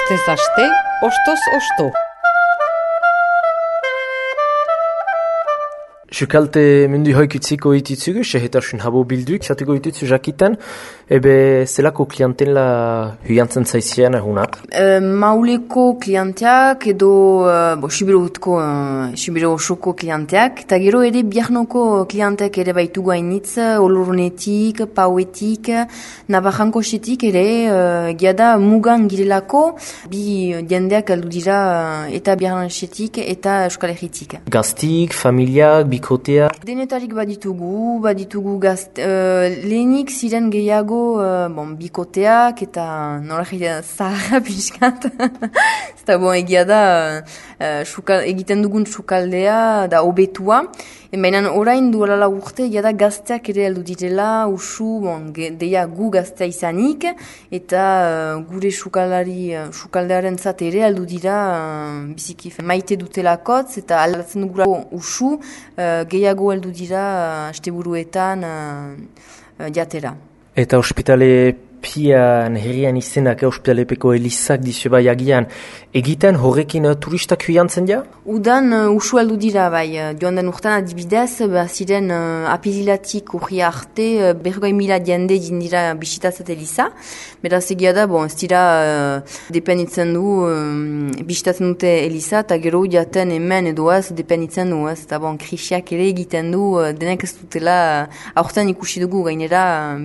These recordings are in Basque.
Astez aste, ostoz osto. Sukalte mundu hoik utziko ititzugu, sehetasun habo bilduik, zateko ititzu jakiten, ebe zelako klientela huiantzen zaizien egunak? Mauleko klienteak edo Sibiro osoko klienteak, eta gero ere biarnoko klienteak ere baitugu hainitz, Olorunetik, Pauetik, Navarrankosetik ere, giada mugan girelako, bi jendeak aldu dira eta Biarnansetik eta Euskal Herritik. Gaztik, familiak, bikotea? Denetarik baditugu lehenik ziren gehiago bikoteak eta nola zaharra pixkat. Eta egia da egiten dugun sukaldea da obetua. Baina orain duela urte egia da gazteak ere heldu direla usu deia gu gaztea izanik eta gure sukaldearen zat ere heldu dira biziki maite dutelakotz eta aldatzen dugula usu gehiago heldu dira asteburuetan jatera. Eta ospitale pian herrian izenak ospitalepeko elizak dizu bai agian, egiten horrekin turistak huiantzen dira? Udan usu heldu dira bai, joan den urtean adibidez, ziren apirilatik urria arte 40.000 jende dira bisitatzat eliza, beraz egia da, ez dira dependitzen du bisitatzen dute eliza, eta gero jaten hemen edo ez dependitzen du, eta krisiak ere egiten du, denek ez dutela, aurten ikusi dugu gainera,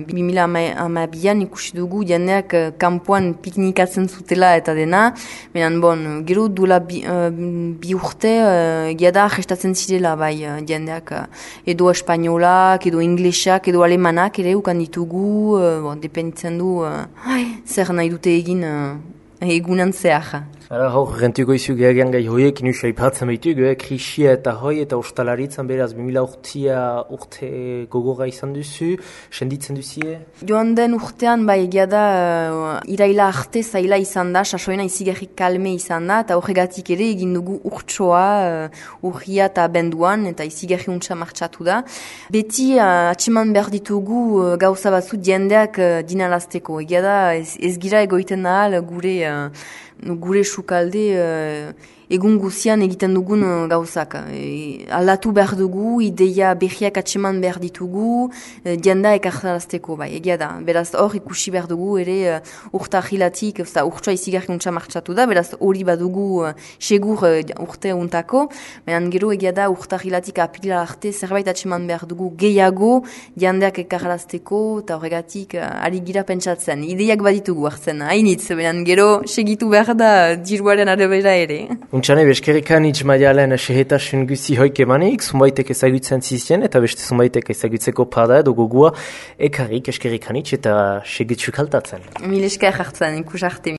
2012an ikusi dugu jendeak kanpoan piknikatzen zutela eta dena, gero duela bi urte giada gestatzen zirela bai jendeak edo espainolak, edo inglesak, edo alemanak ere ukan ditugu, dependitzen du zer nahi dute egin egunan zehar. Hor, rentuko izu gehiagian gai hoiek inusa ipatzen behitugu, krisia eta hoi eta ostalaritzan beraz 2000 urte gogorra izan duzu, senditzen duzie? Joan den urtean, egia da, iraila arte zaila izan da, sasoena izigarrik kalme izan da, eta horregatik ere egin dugu urtsoa, urria eta benduan, eta izigarri untsa martxatu da. Beti atseman behar ditugu gauza batzu jendeak dinalazteko. Egia da, ez gira egoiten ahal gure sukalde egun guzian egiten dugun gauzak. Aldatu behar dugu, ideia berriak atseman behar ditugu, jenda ekartarazteko bai, egia da. Beraz hor ikusi behar dugu ere urta ahilatik, urtsua izigarri untsa martxatu da, beraz hori badugu segur urte untako, baina gero egia da urta ahilatik apila arte zerbait atseman behar dugu gehiago jendeak ekartarazteko, eta horregatik ari gira pentsatzen. Ideiak baditugu hartzen, hainitz, baina gero segitu behar da diruaren arabera ere. Untxane, beskerrikan itxmaialen sehetasun guzi hoik emanik, zumbaitek ezagutzen zizien, eta beste zumbaitek ezagutzeko pada edo gogua ekarrik eskerrikan itx eta segitzu kaltatzen. Mil esker hartzen, ikus arte.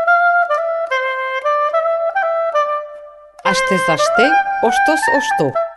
Astez aste, ostoz osto.